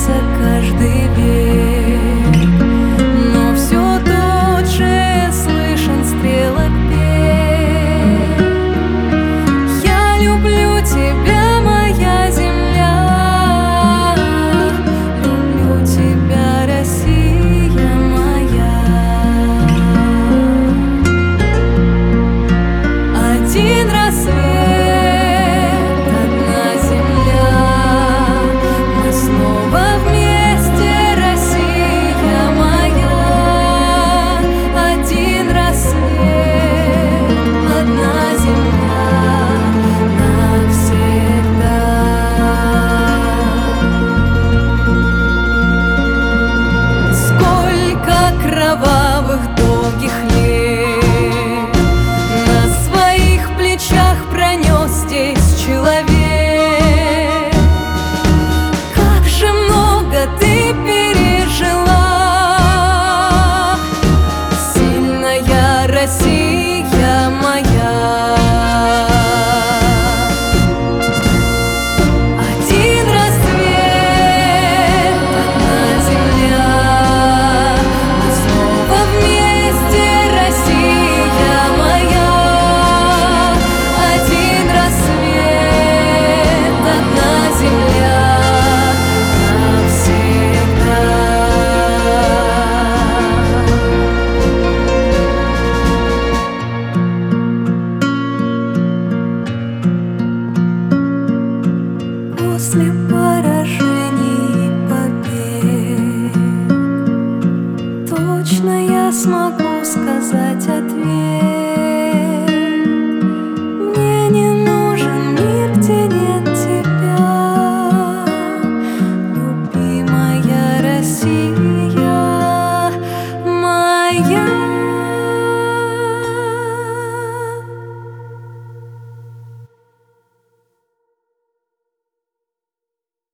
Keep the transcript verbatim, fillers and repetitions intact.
меняется каждый век, но все тот же слышен стрелок пек. Я люблю тебя, моя земля, люблю тебя, Россия моя. Один рассвет, одна земля, мы снова вместе, Россия моя. Один рассвет, одна земля, навсегда. Сколько кровавых долгих лет на своих плечах пронес здесь человек. Как же много ты пережила, сильная Россия моя. Один рассвет, одна земля, мы снова вместе, Россия моя. Один рассвет, одна земля, навсегда. После поражений и побед точно я смогу сказать ответ.